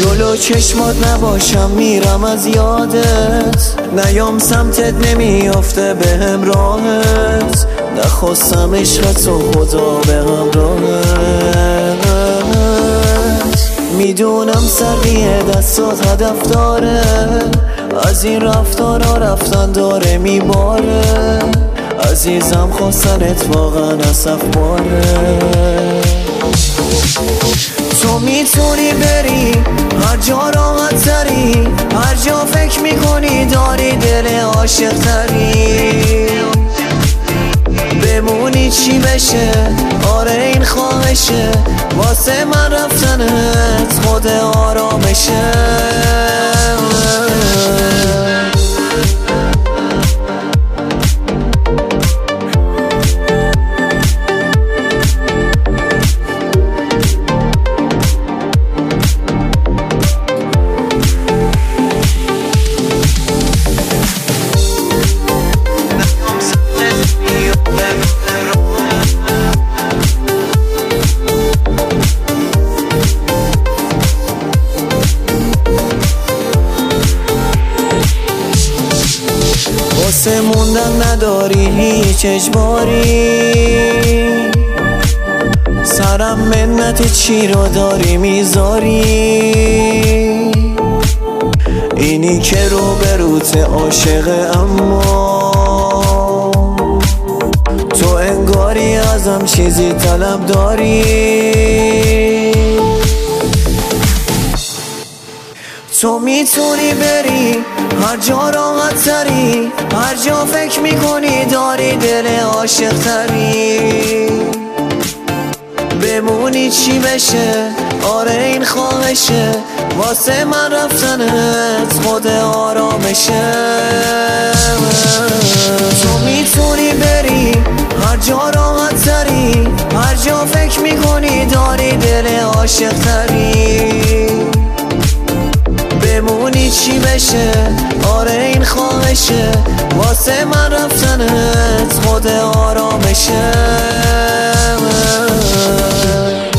جلو چشمات نباشم میرم از یادت، نیام سمتت نمیافته به همراهت، نخواستم عشقت و خدا به همراهت. میدونم سریع دستات هدف داره، از این رفتارا رفتن داره میباره، عزیزم خواستنت واقعا اصف باره. تو میتونی بری هر جا راحت تری، هر جا فکر میکنی داری دل عاشق تری، بمونی چی بشه آره این خواهشه، واسه من رفتنت خود آرامشه. واسه موندن نداری هیچ اجباری، سرم منت چی رو داری میذاری، اینی که رو به روت عاشقه اما تو انگاری ازم چیزی طلب داری. تو میتونی بری هر جا راحت تری، هر جا فکر میکنی داری دل عاشق تری، بمونی چی بشه آره این خواهشه، واسه من رفتنت خود آرامشه. تو میتونی بری هر جا راحت تری، هر جا فکر میکنی داری دل عاشق تری، بمونی چی بشه آره این خواهشه، واسه من رفتنت خود آرامشه.